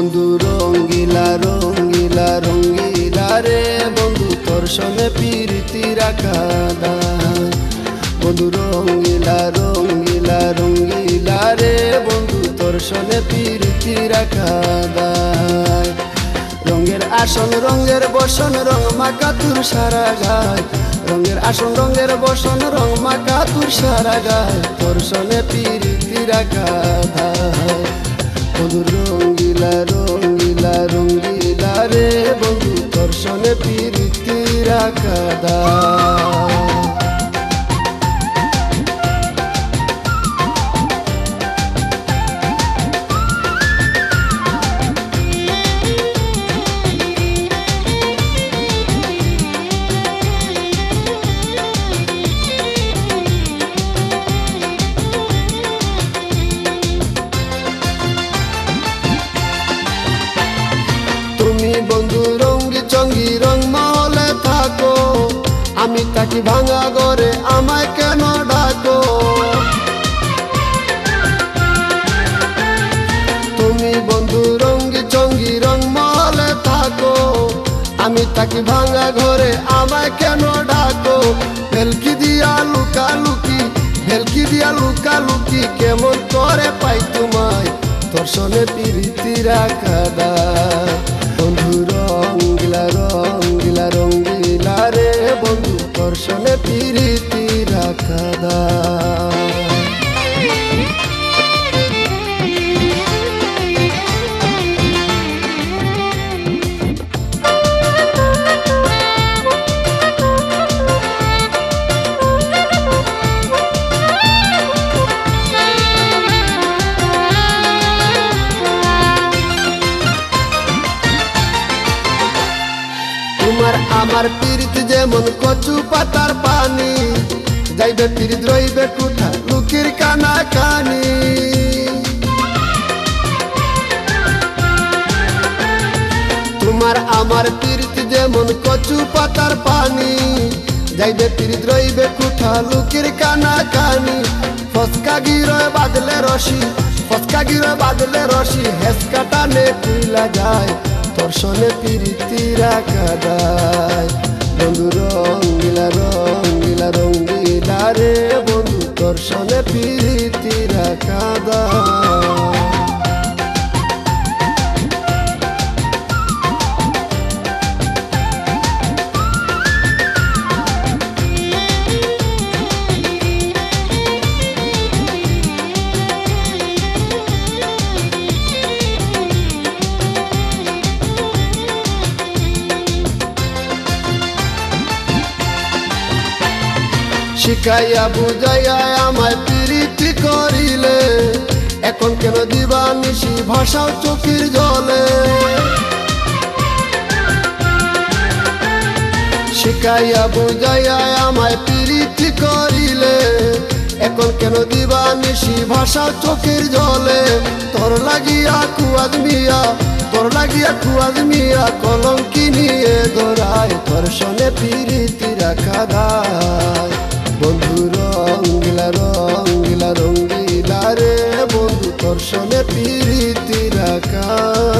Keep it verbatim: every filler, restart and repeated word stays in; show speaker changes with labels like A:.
A: বন্ধু রঙ্গিলা রঙ্গিলা রঙ্গিলা রে বন্ধু তোর সনে প্রীতি রাখা দায়। বন্ধু রঙ্গিলা রঙ্গিলা রঙ্গিলা রে বন্ধু তোর সনে প্রীতি রাখা দায়। রঙের আসন রঙের বসন রং মাকা তোর সারা গায়। রঙের আসন রঙের বসন রং মাকা তোর সারা গায়। তোর সনে প্রীতি রাখা দায়। বন্ধু রঙ্গিলা রঙ্গিলা রঙ্গিলা রে বন্ধু তোর সনে প্রীতি রাখা দায়। বন্ধু রঙ্গি চঙ্গি রং মহলে থাকো, আমি তাকি ভাঙা ঘরে আমায় কেন ডাকো। তুমি বন্ধু রঙ্গি চঙ্গি রং মহলে থাকো, আমি তাকি ভাঙা ঘরে আমায় কেন ডাকো। ভেলকি দিয়া লুকা লুকি ভেলকি দিয়া লুকা লুকি কেমন করে পাই তোমায় তোর সনে প্রীতি রাখা দায়। বন্ধু রঙ্গিলা রঙ্গিলা রঙ্গিলা রে বন্ধু তোর সনে প্রীতি রাখা দায়। তোমার আমার পীড়িত যেমন কচু পাতার পানি, যাইবে পীড়িত রইবে কুঠা লুকির কানা কানি। তোমার আমার পীড়িত যেমন কচু পাতার পানি, যাইবে পীড়িত রইবে কুঠা লুকির কানা কানি। ফসকা গিরয় বাদলে রশি ফসকা গিরয় বাদলে রশি হেসকা টানে কুইলা যায় তোর সনে প্রীতি রাখা দায়। বন্ধু রঙ্গিলা রঙ্গিলা রঙ্গিলা রে বন্ধু তোর সনে প্রীতি রাখা দায়। শিখাইয়া বুঝাইয়া আমায় প্রীতি করিলে, এখন কেন দিবা নিশি ভাষাও চোখের জলে। শিখাইয়া বুঝাইয়া আমায় প্রীতি করিলে, এখন কেন দিবা নিশি ভাষাও চোখের জলে। তোর লাগিয়া কুয়াদ মিয়া তোর লাগিয়া কুয়াদ মিয়া কলঙ্কি নিয়ে দৌড়ায় তোর সনে প্রীতি রাখা দায়। বন্ধু রঙ্গিলা রঙ্গিলা রঙ্গিলা রে বন্ধু তোর সনে প্রীতি রাখা